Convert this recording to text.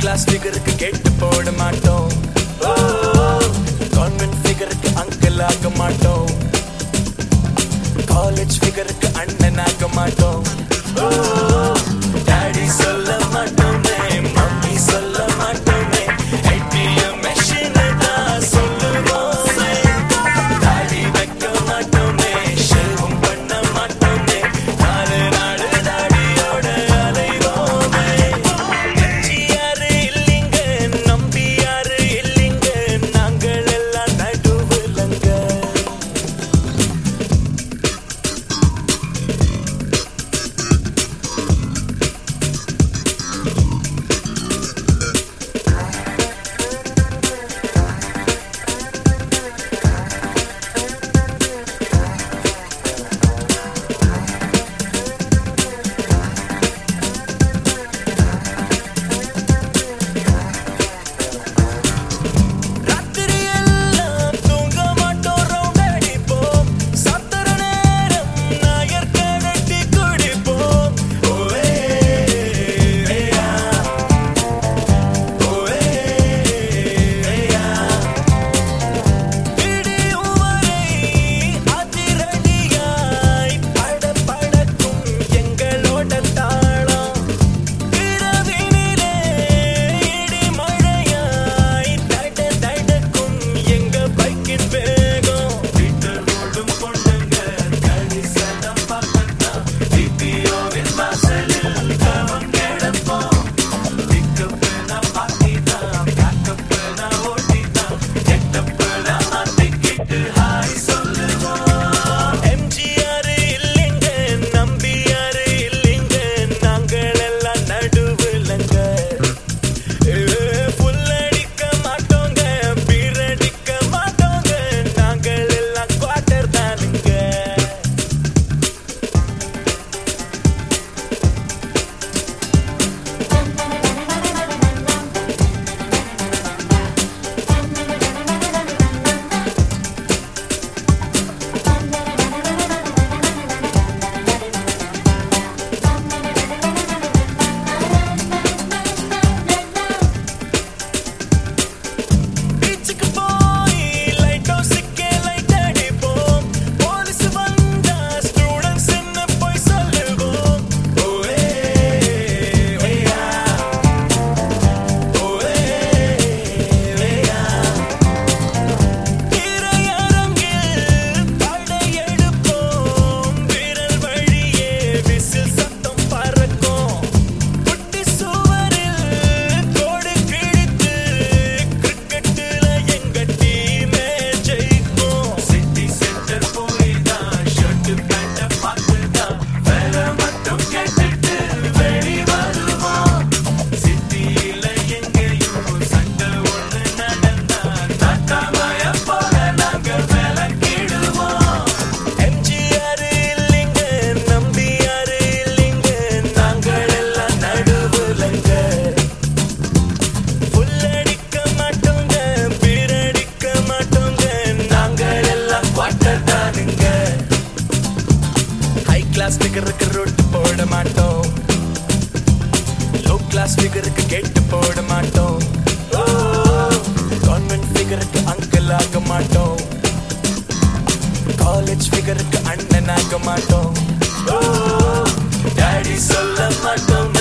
Class ஃபிகருக்கு கேட்டு போட மாட்டோம். கான்வென்ட் ஃபிகருக்கு அங்கிள் ஆக மாட்டோம். காலேஜ் ஃபிகருக்கு அண்ணன் ஆக மாட்டோம். டாடி சொல்ல மாட்டோமே, மம்மி சொல்ல மாட்டோமே, ATM மெஷின் தான் சொல்லுவோமே. தாடி வைக்க மாட்டோமே, ஷேவும் பண்ண மாட்டோமே, நாலு நாடு தாடியோட அலைவோமே. யாரு இல்லைங்க, நம்பி யாரு இல்லைங்க, நாங்கள் எல்லாம் நடுவுலங்க. கிளாஸ் ஃபிகருக்கு ரோட்டு போட மாட்டோம். லோ கிளாஸ் ஃபிகருக்கு கேட்டு போட மாட்டோம். கான்வென்ட் ஃபிகருக்கு அங்கிள் ஆக மாட்டோம். காலேஜ் ஃபிகருக்கு அண்ணன் ஆக மாட்டோம். டாடி சொல்ல மாட்டோம்.